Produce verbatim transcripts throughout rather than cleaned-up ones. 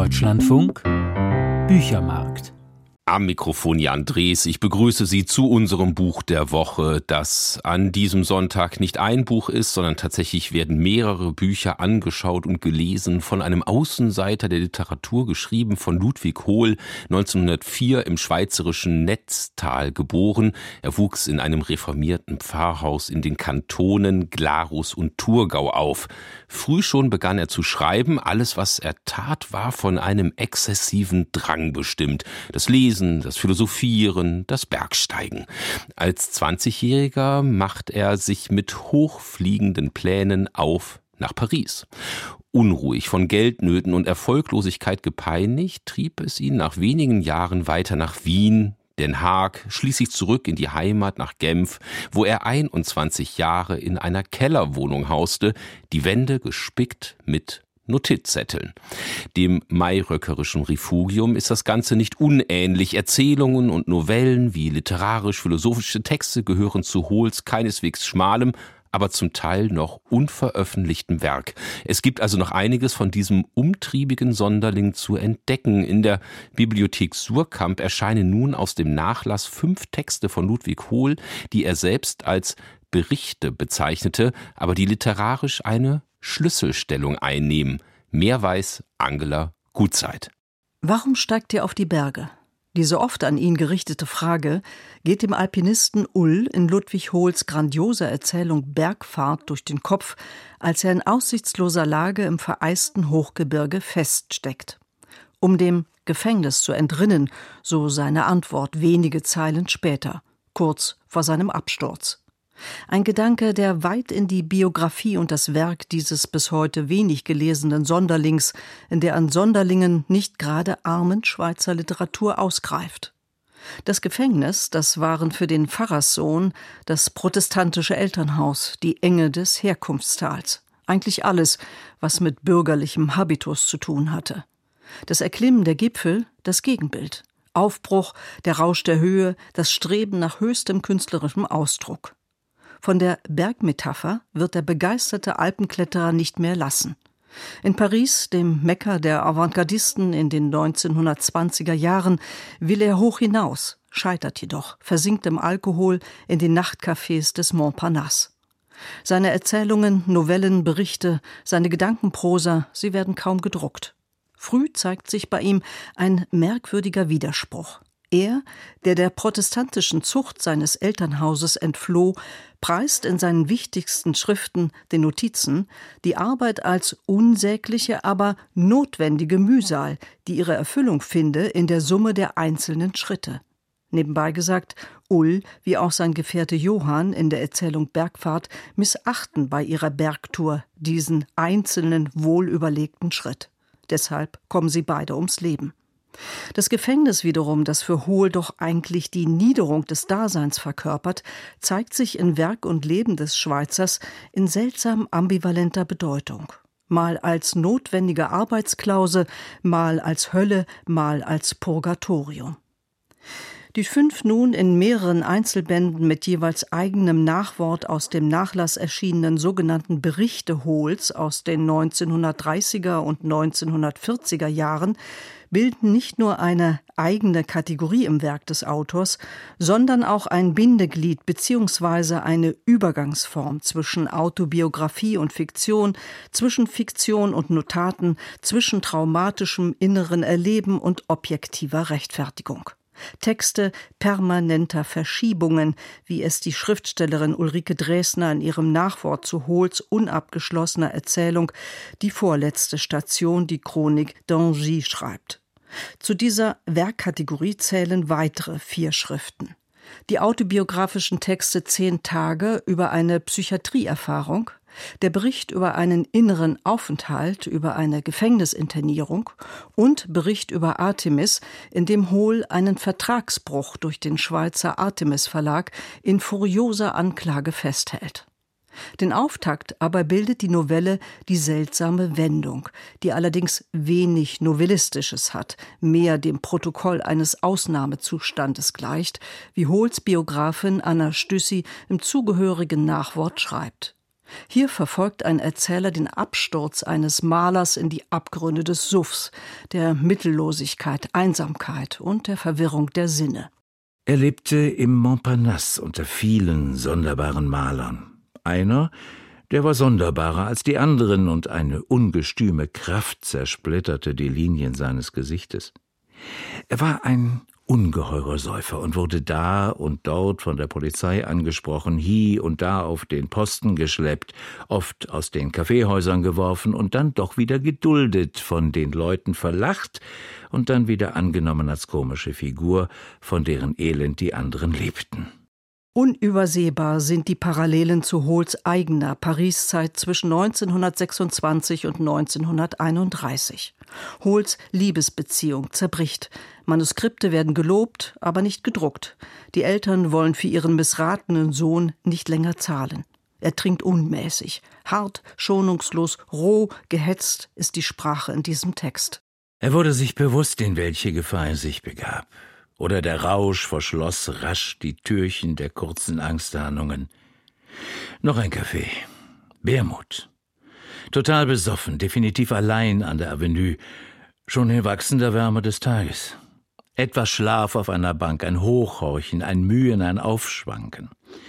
Deutschlandfunk Büchermarkt. Am Mikrofon Jan Drees. Ich begrüße Sie zu unserem Buch der Woche, das an diesem Sonntag nicht ein Buch ist, sondern tatsächlich werden mehrere Bücher angeschaut und gelesen, von einem Außenseiter der Literatur, geschrieben von Ludwig Hohl, neunzehnhundertvier im schweizerischen Netztal geboren. Er wuchs in einem reformierten Pfarrhaus in den Kantonen Glarus und Thurgau auf. Früh schon begann er zu schreiben. Alles, was er tat, war von einem exzessiven Drang bestimmt. Das Lesen, das Philosophieren, das Bergsteigen. Als zwanzigjähriger macht er sich mit hochfliegenden Plänen auf nach Paris. Unruhig, von Geldnöten und Erfolglosigkeit gepeinigt, trieb es ihn nach wenigen Jahren weiter nach Wien, Den Haag, schließlich zurück in die Heimat nach Genf, wo er einundzwanzig Jahre in einer Kellerwohnung hauste, die Wände gespickt mit Notizzetteln. Dem mayröckerischen Refugium ist das Ganze nicht unähnlich. Erzählungen und Novellen wie literarisch-philosophische Texte gehören zu Hohls keineswegs schmalem, aber zum Teil noch unveröffentlichtem Werk. Es gibt also noch einiges von diesem umtriebigen Sonderling zu entdecken. In der Bibliothek Suhrkamp erscheinen nun aus dem Nachlass fünf Texte von Ludwig Hohl, die er selbst als Berichte bezeichnete, aber die literarisch eine Schlüsselstellung einnehmen. Mehr weiß Angela Gutzeit. Warum steigt er auf die Berge? Diese oft an ihn gerichtete Frage geht dem Alpinisten Ull in Ludwig Hohls grandioser Erzählung Bergfahrt durch den Kopf, als er in aussichtsloser Lage im vereisten Hochgebirge feststeckt. Um dem Gefängnis zu entrinnen, so seine Antwort wenige Zeilen später, kurz vor seinem Absturz. Ein Gedanke, der weit in die Biografie und das Werk dieses bis heute wenig gelesenen Sonderlings, in der an Sonderlingen nicht gerade armen Schweizer Literatur ausgreift. Das Gefängnis, das waren für den Pfarrerssohn das protestantische Elternhaus, die Enge des Herkunftstals. Eigentlich alles, was mit bürgerlichem Habitus zu tun hatte. Das Erklimmen der Gipfel, das Gegenbild. Aufbruch, der Rausch der Höhe, das Streben nach höchstem künstlerischem Ausdruck. Von der Bergmetapher wird der begeisterte Alpenkletterer nicht mehr lassen. In Paris, dem Mekka der Avantgardisten in den neunzehnhundertzwanziger Jahren, will er hoch hinaus, scheitert jedoch, versinkt im Alkohol in den Nachtcafés des Montparnasse. Seine Erzählungen, Novellen, Berichte, seine Gedankenprosa, sie werden kaum gedruckt. Früh zeigt sich bei ihm ein merkwürdiger Widerspruch. Er, der der protestantischen Zucht seines Elternhauses entfloh, preist in seinen wichtigsten Schriften, den Notizen, die Arbeit als unsägliche, aber notwendige Mühsal, die ihre Erfüllung finde in der Summe der einzelnen Schritte. Nebenbei gesagt, Ull, wie auch sein Gefährte Johann in der Erzählung Bergfahrt, missachten bei ihrer Bergtour diesen einzelnen, wohlüberlegten Schritt. Deshalb kommen sie beide ums Leben. Das Gefängnis wiederum, das für Hohl doch eigentlich die Niederung des Daseins verkörpert, zeigt sich in Werk und Leben des Schweizers in seltsam ambivalenter Bedeutung. Mal als notwendige Arbeitsklause, mal als Hölle, mal als Purgatorium. Die fünf nun in mehreren Einzelbänden mit jeweils eigenem Nachwort aus dem Nachlass erschienenen sogenannten Berichte Hohls aus den neunzehnhundertdreißiger und neunzehnhundertvierziger Jahren bilden nicht nur eine eigene Kategorie im Werk des Autors, sondern auch ein Bindeglied bzw. eine Übergangsform zwischen Autobiografie und Fiktion, zwischen Fiktion und Notaten, zwischen traumatischem inneren Erleben und objektiver Rechtfertigung. Texte permanenter Verschiebungen, wie es die Schriftstellerin Ulrike Dresner in ihrem Nachwort zu Hohls unabgeschlossener Erzählung Die vorletzte Station, die Chronik d'Angy schreibt. Zu dieser Werkkategorie zählen weitere vier Schriften. Die autobiografischen Texte Zehn Tage über eine Psychiatrieerfahrung, der Bericht über einen inneren Aufenthalt, über eine Gefängnisinternierung und Bericht über Artemis, in dem Hohl einen Vertragsbruch durch den Schweizer Artemis Verlag in furioser Anklage festhält. Den Auftakt aber bildet die Novelle Die seltsame Wendung, die allerdings wenig Novellistisches hat, mehr dem Protokoll eines Ausnahmezustandes gleicht, wie Hohls Biografin Anna Stüssi im zugehörigen Nachwort schreibt. Hier verfolgt ein Erzähler den Absturz eines Malers in die Abgründe des Suffs, der Mittellosigkeit, Einsamkeit und der Verwirrung der Sinne. Er lebte im Montparnasse unter vielen sonderbaren Malern. Einer, der war sonderbarer als die anderen, und eine ungestüme Kraft zersplitterte die Linien seines Gesichtes. Er war ein ungeheurer Säufer und wurde da und dort von der Polizei angesprochen, hie und da auf den Posten geschleppt, oft aus den Kaffeehäusern geworfen und dann doch wieder geduldet, von den Leuten verlacht und dann wieder angenommen als komische Figur, von deren Elend die anderen lebten. Unübersehbar sind die Parallelen zu Hohls eigener Pariszeit zwischen neunzehnhundertsechsundzwanzig und neunzehnhunderteinunddreißig. Hohls Liebesbeziehung zerbricht. Manuskripte werden gelobt, aber nicht gedruckt. Die Eltern wollen für ihren missratenen Sohn nicht länger zahlen. Er trinkt unmäßig. Hart, schonungslos, roh, gehetzt ist die Sprache in diesem Text. Er wurde sich bewusst, in welche Gefahr er sich begab. Oder der Rausch verschloss rasch die Türchen der kurzen Angstahnungen. Noch ein Kaffee. Wermut. Total besoffen, definitiv allein an der Avenue, schon in wachsender Wärme des Tages. Etwas Schlaf auf einer Bank, ein Hochhorchen, ein Mühen, ein Aufschwanken.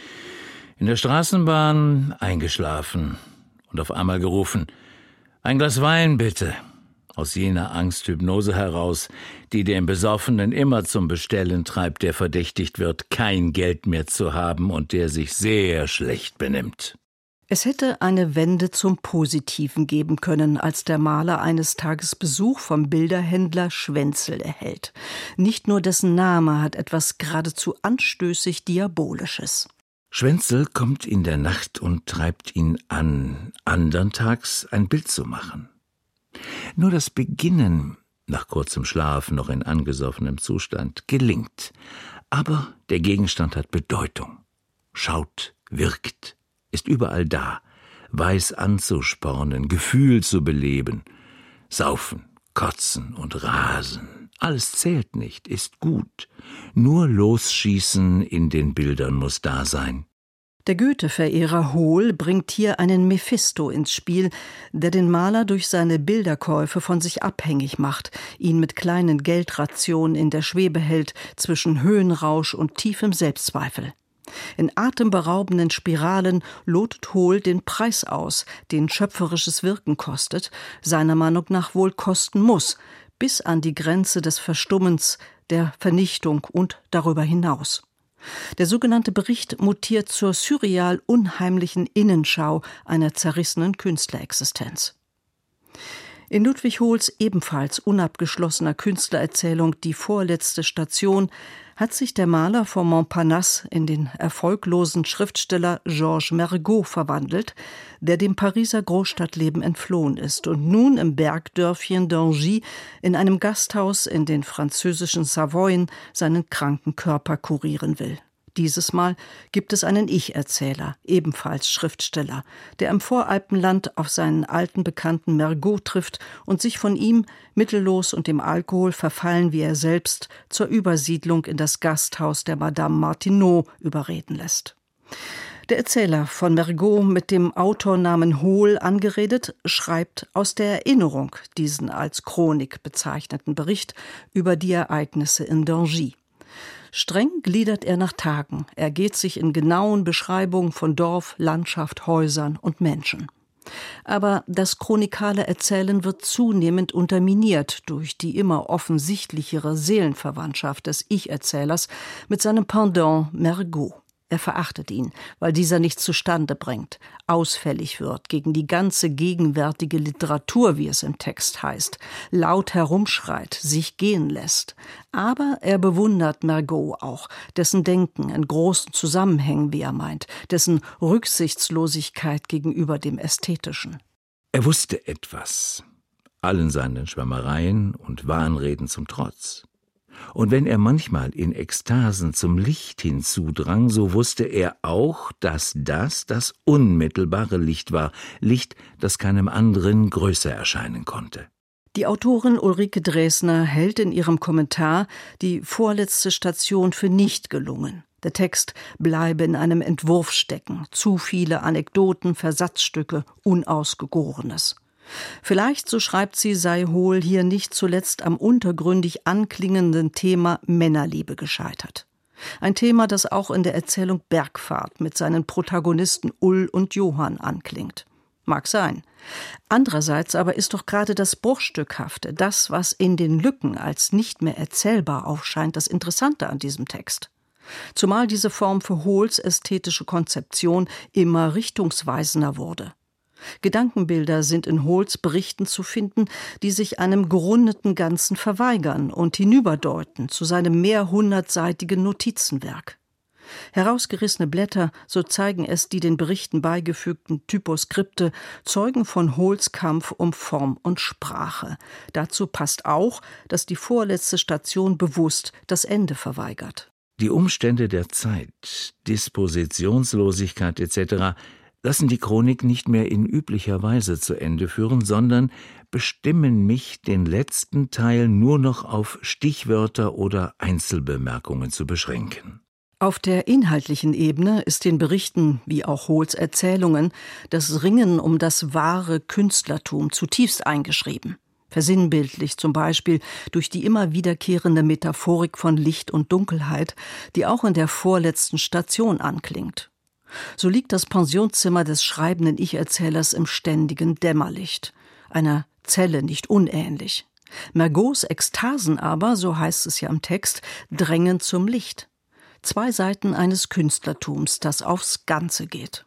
In der Straßenbahn eingeschlafen und auf einmal gerufen, »Ein Glas Wein, bitte!« Aus jener Angsthypnose heraus, die den Besoffenen immer zum Bestellen treibt, der verdächtigt wird, kein Geld mehr zu haben und der sich sehr schlecht benimmt. Es hätte eine Wende zum Positiven geben können, als der Maler eines Tages Besuch vom Bilderhändler Schwänzel erhält. Nicht nur dessen Name hat etwas geradezu anstößig Diabolisches. Schwänzel kommt in der Nacht und treibt ihn an, andern Tags ein Bild zu machen. Nur das Beginnen, nach kurzem Schlaf noch in angesoffenem Zustand, gelingt. Aber der Gegenstand hat Bedeutung. Schaut, wirkt, ist überall da, weiß anzuspornen, Gefühl zu beleben. Saufen, kotzen und rasen, alles zählt nicht, ist gut. Nur Losschießen in den Bildern muss da sein. Der Goethe-Verehrer Hohl bringt hier einen Mephisto ins Spiel, der den Maler durch seine Bilderkäufe von sich abhängig macht, ihn mit kleinen Geldrationen in der Schwebe hält zwischen Höhenrausch und tiefem Selbstzweifel. In atemberaubenden Spiralen lotet Hohl den Preis aus, den schöpferisches Wirken kostet, seiner Meinung nach wohl kosten muss, bis an die Grenze des Verstummens, der Vernichtung und darüber hinaus. Der sogenannte Bericht mutiert zur surreal unheimlichen Innenschau einer zerrissenen Künstlerexistenz. In Ludwig Hohls ebenfalls unabgeschlossener Künstlererzählung Die vorletzte Station hat sich der Maler von Montparnasse in den erfolglosen Schriftsteller Georges Mergot verwandelt, der dem Pariser Großstadtleben entflohen ist und nun im Bergdörfchen d'Angy in einem Gasthaus in den französischen Savoyen seinen kranken Körper kurieren will. Dieses Mal gibt es einen Ich-Erzähler, ebenfalls Schriftsteller, der im Voralpenland auf seinen alten Bekannten Mergot trifft und sich von ihm, mittellos und dem Alkohol verfallen wie er selbst, zur Übersiedlung in das Gasthaus der Madame Martineau überreden lässt. Der Erzähler, von Mergot mit dem Autornamen Hohl angeredet, schreibt aus der Erinnerung diesen als Chronik bezeichneten Bericht über die Ereignisse in d'Angy. Streng gliedert er nach Tagen, ergeht sich in genauen Beschreibungen von Dorf, Landschaft, Häusern und Menschen. Aber das chronikale Erzählen wird zunehmend unterminiert durch die immer offensichtlichere Seelenverwandtschaft des Ich-Erzählers mit seinem Pendant Mergot. Er verachtet ihn, weil dieser nichts zustande bringt, ausfällig wird gegen die ganze gegenwärtige Literatur, wie es im Text heißt, laut herumschreit, sich gehen lässt. Aber er bewundert Mergot auch, dessen Denken in großen Zusammenhängen, wie er meint, dessen Rücksichtslosigkeit gegenüber dem Ästhetischen. Er wusste etwas, allen seinen Schwärmereien und Wahnreden zum Trotz. Und wenn er manchmal in Ekstasen zum Licht hinzudrang, so wusste er auch, dass das das unmittelbare Licht war, Licht, das keinem anderen größer erscheinen konnte. Die Autorin Ulrike Dresner hält in ihrem Kommentar die vorletzte Station für nicht gelungen. Der Text bleibe in einem Entwurf stecken, zu viele Anekdoten, Versatzstücke, Unausgegorenes. Vielleicht, so schreibt sie, sei Hohl hier nicht zuletzt am untergründig anklingenden Thema Männerliebe gescheitert. Ein Thema, das auch in der Erzählung Bergfahrt mit seinen Protagonisten Ull und Johann anklingt. Mag sein. Andererseits aber ist doch gerade das Bruchstückhafte, das, was in den Lücken als nicht mehr erzählbar aufscheint, das Interessante an diesem Text. Zumal diese Form für Hohls ästhetische Konzeption immer richtungsweisender wurde. Gedankenbilder sind in Hohls Berichten zu finden, die sich einem gerundeten Ganzen verweigern und hinüberdeuten zu seinem mehrhundertseitigen Notizenwerk. Herausgerissene Blätter, so zeigen es die den Berichten beigefügten Typoskripte, zeugen von Hohls Kampf um Form und Sprache. Dazu passt auch, dass die vorletzte Station bewusst das Ende verweigert. Die Umstände der Zeit, Dispositionslosigkeit et cetera lassen die Chronik nicht mehr in üblicher Weise zu Ende führen, sondern bestimmen mich, den letzten Teil nur noch auf Stichwörter oder Einzelbemerkungen zu beschränken. Auf der inhaltlichen Ebene ist den Berichten, wie auch Hohls Erzählungen, das Ringen um das wahre Künstlertum zutiefst eingeschrieben. Versinnbildlich zum Beispiel durch die immer wiederkehrende Metaphorik von Licht und Dunkelheit, die auch in der vorletzten Station anklingt. So liegt das Pensionszimmer des schreibenden Ich-Erzählers im ständigen Dämmerlicht, einer Zelle nicht unähnlich. Margots Ekstasen aber, so heißt es ja im Text, drängen zum Licht. Zwei Seiten eines Künstlertums, das aufs Ganze geht.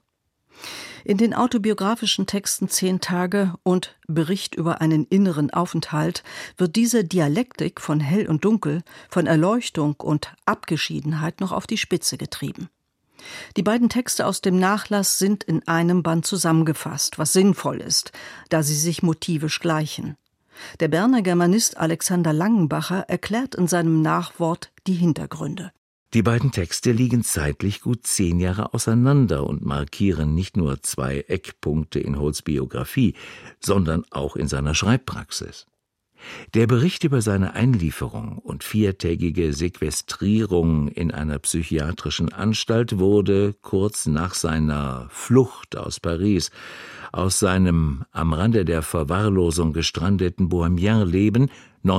In den autobiografischen Texten Zehn Tage und Bericht über einen inneren Aufenthalt wird diese Dialektik von Hell und Dunkel, von Erleuchtung und Abgeschiedenheit noch auf die Spitze getrieben. Die beiden Texte aus dem Nachlass sind in einem Band zusammengefasst, was sinnvoll ist, da sie sich motivisch gleichen. Der Berner Germanist Alexander Langenbacher erklärt in seinem Nachwort die Hintergründe. Die beiden Texte liegen zeitlich gut zehn Jahre auseinander und markieren nicht nur zwei Eckpunkte in Hohls Biografie, sondern auch in seiner Schreibpraxis. Der Bericht über seine Einlieferung und viertägige Sequestrierung in einer psychiatrischen Anstalt wurde kurz nach seiner Flucht aus Paris, aus seinem am Rande der Verwahrlosung gestrandeten Bohemien-Leben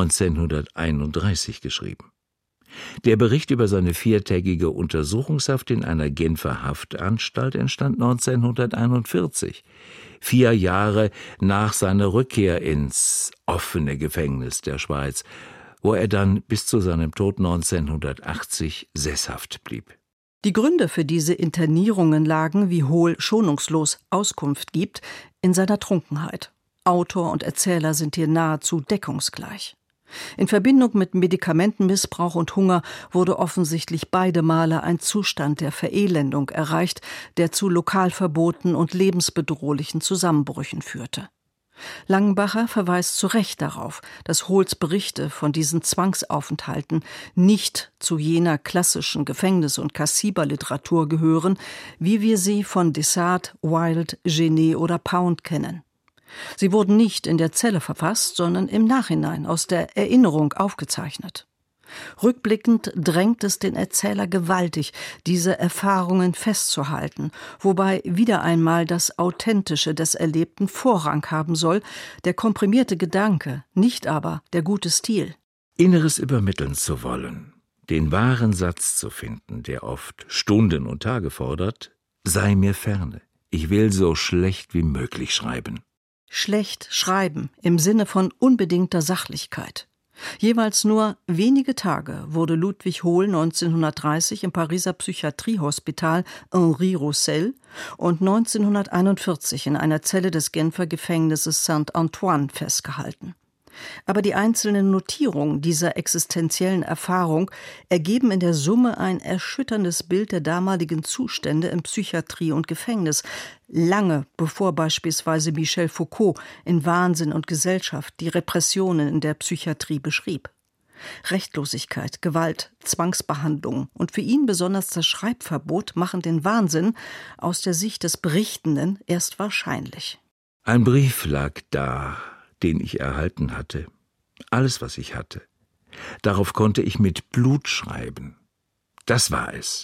neunzehnhunderteinunddreißig geschrieben. Der Bericht über seine viertägige Untersuchungshaft in einer Genfer Haftanstalt entstand neunzehnhunderteinundvierzig, vier Jahre nach seiner Rückkehr ins offene Gefängnis der Schweiz, wo er dann bis zu seinem Tod neunzehnhundertachtzig sesshaft blieb. Die Gründe für diese Internierungen lagen, wie Hohl schonungslos Auskunft gibt, in seiner Trunkenheit. Autor und Erzähler sind hier nahezu deckungsgleich. In Verbindung mit Medikamentenmissbrauch und Hunger wurde offensichtlich beide Male ein Zustand der Verelendung erreicht, der zu Lokalverboten und lebensbedrohlichen Zusammenbrüchen führte. Langenbacher verweist zu Recht darauf, dass Hohls Berichte von diesen Zwangsaufenthalten nicht zu jener klassischen Gefängnis- und Kassiberliteratur gehören, wie wir sie von Dessart, Wilde, Genet oder Pound kennen. Sie wurden nicht in der Zelle verfasst, sondern im Nachhinein aus der Erinnerung aufgezeichnet. Rückblickend drängt es den Erzähler gewaltig, diese Erfahrungen festzuhalten, wobei wieder einmal das Authentische des Erlebten Vorrang haben soll, der komprimierte Gedanke, nicht aber der gute Stil. Inneres übermitteln zu wollen, den wahren Satz zu finden, der oft Stunden und Tage fordert, sei mir ferne. Ich will so schlecht wie möglich schreiben. Schlecht schreiben im Sinne von unbedingter Sachlichkeit. Jeweils nur wenige Tage wurde Ludwig Hohl neunzehnhundertdreißig im Pariser Psychiatriehospital Henri Roussel und neunzehnhunderteinundvierzig in einer Zelle des Genfer Gefängnisses Saint-Antoine festgehalten. Aber die einzelnen Notierungen dieser existenziellen Erfahrung ergeben in der Summe ein erschütterndes Bild der damaligen Zustände in Psychiatrie und Gefängnis, lange bevor beispielsweise Michel Foucault in Wahnsinn und Gesellschaft die Repressionen in der Psychiatrie beschrieb. Rechtlosigkeit, Gewalt, Zwangsbehandlung und für ihn besonders das Schreibverbot machen den Wahnsinn aus der Sicht des Berichtenden erst wahrscheinlich. Ein Brief lag da, den ich erhalten hatte. Alles, was ich hatte. Darauf konnte ich mit Blut schreiben. Das war es.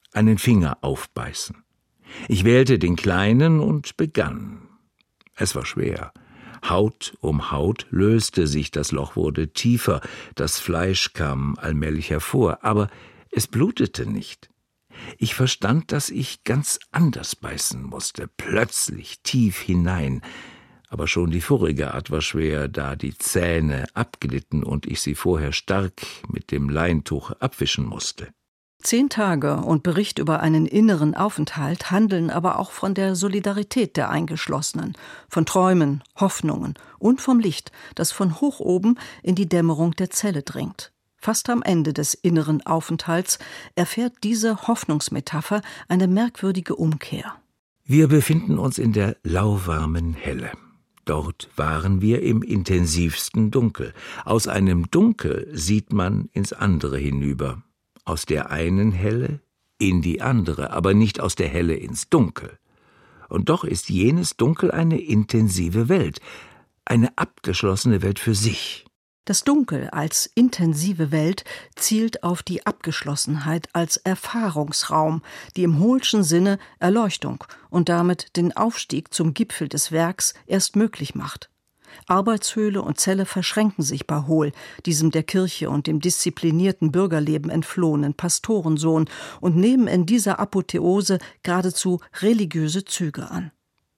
einen Finger aufbeißen. Ich wählte den kleinen und begann. Es war schwer. Haut um Haut löste sich, das Loch wurde tiefer, das Fleisch kam allmählich hervor, aber es blutete nicht. Ich verstand, dass ich ganz anders beißen musste, plötzlich tief hinein. Aber schon die vorige Art war schwer, da die Zähne abglitten und ich sie vorher stark mit dem Leintuch abwischen musste. Zehn Tage und Bericht über einen inneren Aufenthalt handeln aber auch von der Solidarität der Eingeschlossenen, von Träumen, Hoffnungen und vom Licht, das von hoch oben in die Dämmerung der Zelle dringt. Fast am Ende des inneren Aufenthalts erfährt diese Hoffnungsmetapher eine merkwürdige Umkehr. Wir befinden uns in der lauwarmen Helle. Dort waren wir im intensivsten Dunkel. Aus einem Dunkel sieht man ins andere hinüber. Aus der einen Helle in die andere, aber nicht aus der Helle ins Dunkel. Und doch ist jenes Dunkel eine intensive Welt, eine abgeschlossene Welt für sich. Das Dunkel als intensive Welt zielt auf die Abgeschlossenheit als Erfahrungsraum, die im Hohlschen Sinne Erleuchtung und damit den Aufstieg zum Gipfel des Werks erst möglich macht. Arbeitshöhle und Zelle verschränken sich bei Hohl, diesem der Kirche und dem disziplinierten Bürgerleben entflohenen Pastorensohn, und nehmen in dieser Apotheose geradezu religiöse Züge an.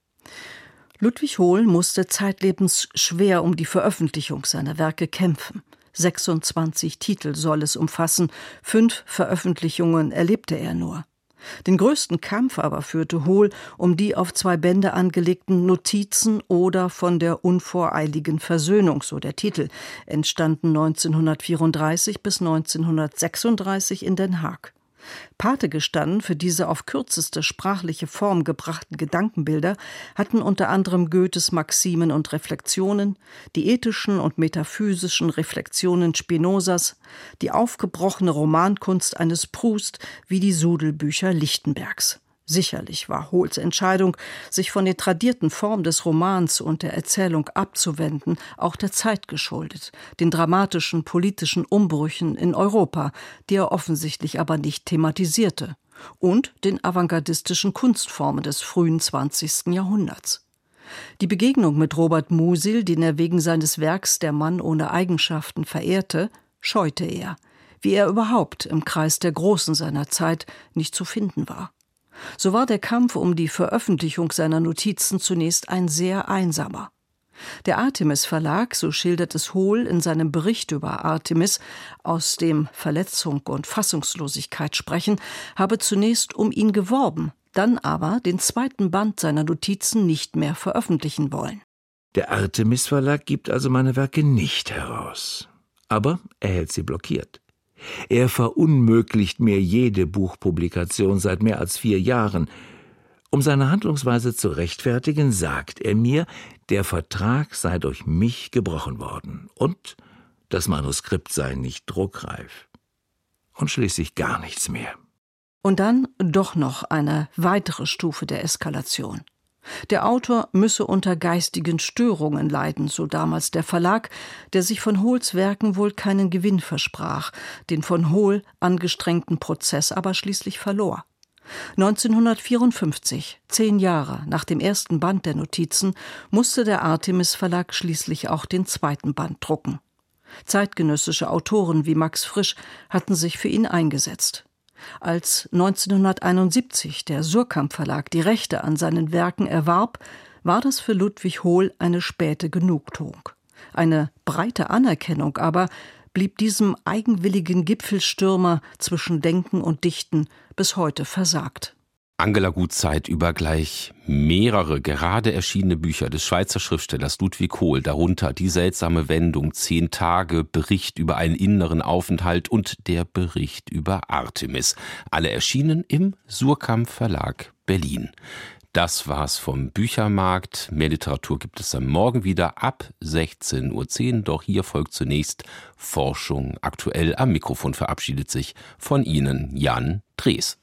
Ludwig Hohl musste zeitlebens schwer um die Veröffentlichung seiner Werke kämpfen. sechsundzwanzig Titel soll es umfassen, fünf Veröffentlichungen erlebte er nur. Den größten Kampf aber führte Hohl um die auf zwei Bände angelegten Notizen oder von der unvoreiligen Versöhnung, so der Titel, entstanden neunzehnhundertvierunddreißig bis neunzehnhundertsechsunddreißig in Den Haag. Pate gestanden für diese auf kürzeste sprachliche Form gebrachten Gedankenbilder hatten unter anderem Goethes Maximen und Reflexionen, die ethischen und metaphysischen Reflexionen Spinozas, die aufgebrochene Romankunst eines Proust wie die Sudelbücher Lichtenbergs. Sicherlich war Hohls Entscheidung, sich von der tradierten Form des Romans und der Erzählung abzuwenden, auch der Zeit geschuldet, den dramatischen politischen Umbrüchen in Europa, die er offensichtlich aber nicht thematisierte, und den avantgardistischen Kunstformen des frühen zwanzigsten Jahrhunderts. Die Begegnung mit Robert Musil, den er wegen seines Werks Der Mann ohne Eigenschaften verehrte, scheute er, wie er überhaupt im Kreis der Großen seiner Zeit nicht zu finden war. So war der Kampf um die Veröffentlichung seiner Notizen zunächst ein sehr einsamer. Der Artemis Verlag, so schildert es Hohl in seinem Bericht über Artemis, aus dem Verletzung und Fassungslosigkeit sprechen, habe zunächst um ihn geworben, dann aber den zweiten Band seiner Notizen nicht mehr veröffentlichen wollen. Der Artemis Verlag gibt also meine Werke nicht heraus, aber er hält sie blockiert. Er verunmöglicht mir jede Buchpublikation seit mehr als vier Jahren. Um seine Handlungsweise zu rechtfertigen, sagt er mir, der Vertrag sei durch mich gebrochen worden und das Manuskript sei nicht druckreif. Und schließlich gar nichts mehr. Und dann doch noch eine weitere Stufe der Eskalation. Der Autor müsse unter geistigen Störungen leiden, so damals der Verlag, der sich von Hohls Werken wohl keinen Gewinn versprach, den von Hohl angestrengten Prozess aber schließlich verlor. neunzehnhundertvierundfünfzig, zehn Jahre nach dem ersten Band der Notizen, musste der Artemis Verlag schließlich auch den zweiten Band drucken. Zeitgenössische Autoren wie Max Frisch hatten sich für ihn eingesetzt. Als neunzehnhunderteinundsiebzig der Suhrkamp Verlag die Rechte an seinen Werken erwarb, war das für Ludwig Hohl eine späte Genugtuung. Eine breite Anerkennung aber blieb diesem eigenwilligen Gipfelstürmer zwischen Denken und Dichten bis heute versagt. Angela Gutzeit über gleich mehrere gerade erschienene Bücher des Schweizer Schriftstellers Ludwig Hohl, darunter Die seltsame Wendung, Zehn Tage, Bericht über einen inneren Aufenthalt und der Bericht über Artemis. Alle erschienen im Suhrkamp Verlag Berlin. Das war's vom Büchermarkt. Mehr Literatur gibt es am Morgen wieder ab sechzehn Uhr zehn. Doch hier folgt zunächst Forschung aktuell. Am Mikrofon verabschiedet sich von Ihnen Jan Drees.